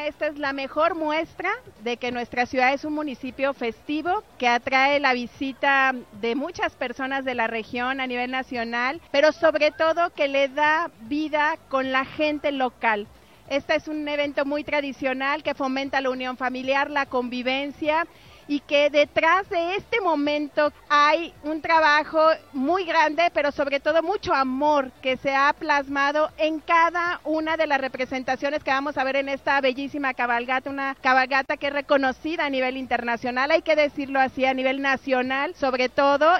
duda, esta es la mejor muestra de que nuestra ciudad es un municipio festivo que atrae la visita de muchas personas de la región a nivel nacional, pero sobre todo que le da vida con la gente local. Este es un evento muy tradicional que fomenta la unión familiar, la convivencia, y que detrás de este momento hay un trabajo muy grande, pero sobre todo mucho amor que se ha plasmado en cada una de las representaciones que vamos a ver en esta bellísima cabalgata, una cabalgata que es reconocida a nivel internacional, hay que decirlo así, a nivel nacional sobre todo,